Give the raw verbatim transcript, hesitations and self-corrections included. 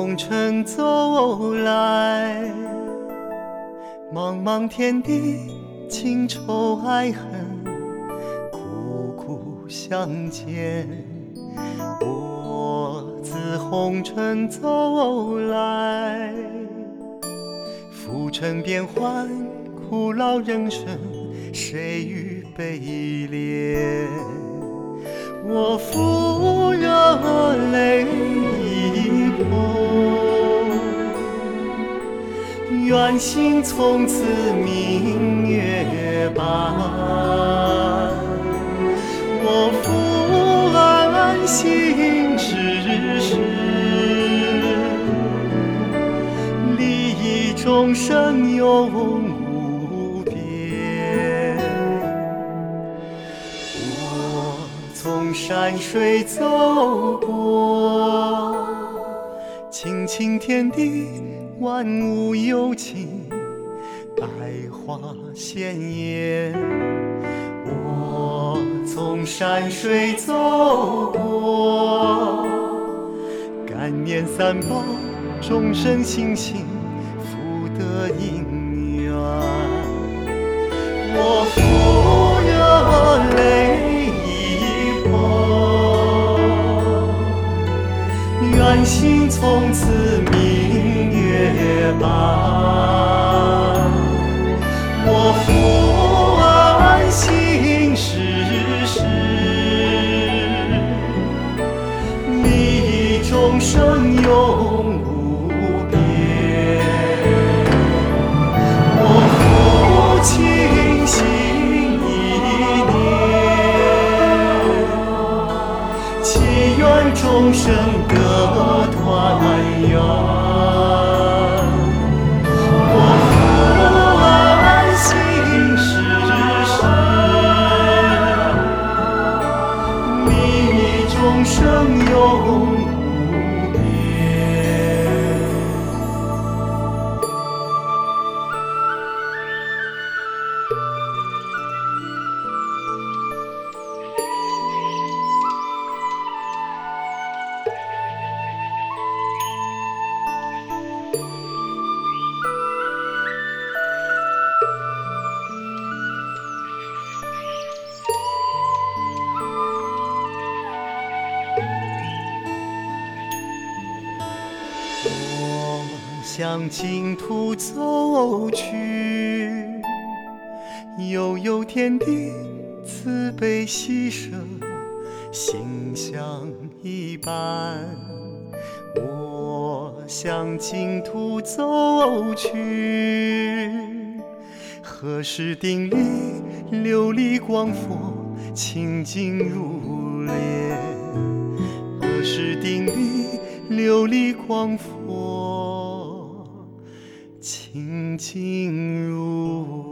红尘走来，茫茫天地，情仇爱恨，苦苦相见。我自红尘走来，浮沉变幻，苦恼人生，谁与悲恋？我负热泪一捧，愿心从此明月般。我负安心之事，利益众生永无边。我从山水走过，清清天地，万物有情，百花鲜艳。我从山水走过，感念三宝，众生心性，福德因缘。我负热泪一捧，愿心从此明月般。我负安心世事，利益众生永无边。我负清心一念，祈愿众生得团圆。众生永无边。我向净土走去，悠悠天地，慈悲喜舍，心相一般。我向净土走去，何时定力，琉璃光佛，清净如莲。何时定力，琉璃光佛，清净如